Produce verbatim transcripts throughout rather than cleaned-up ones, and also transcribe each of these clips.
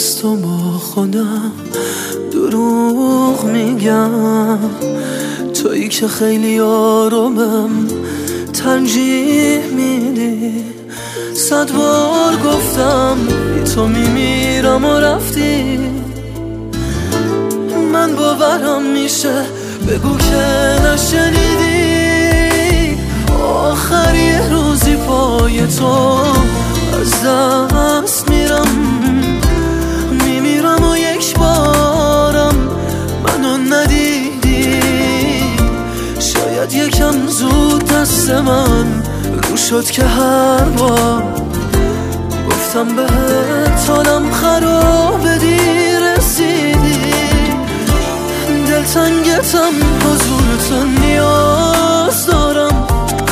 از تو با خودم دروغ میگم، تویی که خیلی آرومم ترجیح میدی. صد بار گفتم بی تو میمیرم و رفتی، من باورم میشه بگو که نشنیدی. آخر یه روزی پای تو از دست میرم، میمیرم و یک بارم منو ندیدی. شاید یکم زود دست من رو شد که هر بار گفتم بهت حالم خرابه دیر رسیدی. دلتنگتم حضورتو نیاز دارم،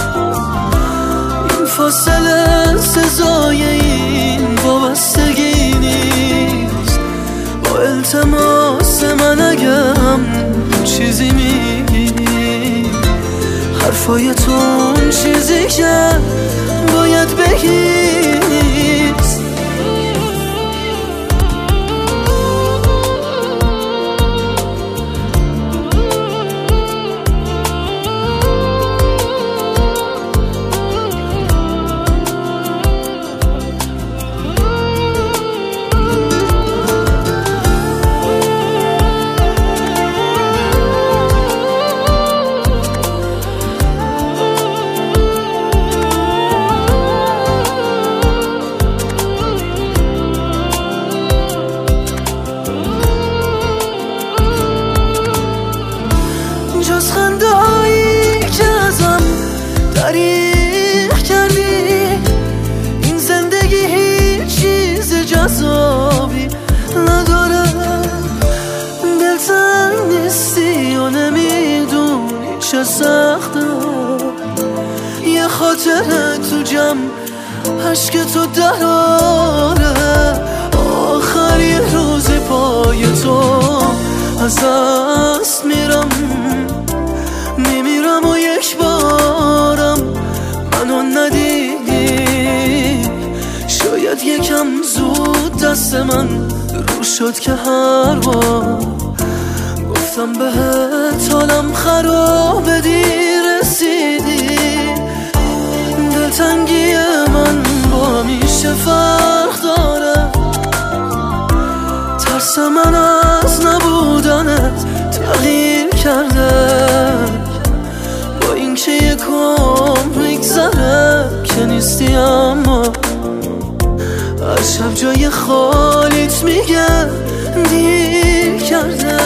این فاصله سزای این وابستگی نیست. با التماس من اگم چیزی میگی، حرفای تو اون چیزی که باید بگی نیست. جز خندهایی که ازم دریغ کردی، این زندگی هیچ چیز جذابی نداره. دلتنگ نیستی و نمیدونی چه سخته، یه خاطره تو جمع عشق تو دراره. آخر یه روزی پای تو از دست میرم، میمیرم و یک بارم منو ندیدی. شاید یکم زود دست من رو شد که هر بار گفتم بهت حالم خرابه دیر رسیدی. دلتنگی من با میشه فرق داره، ترس من از نبودنت تغییر کرده. با اینکه یک عمر میگذره که نیستی، اما هر شب جای خالیت میگه دیر کرده.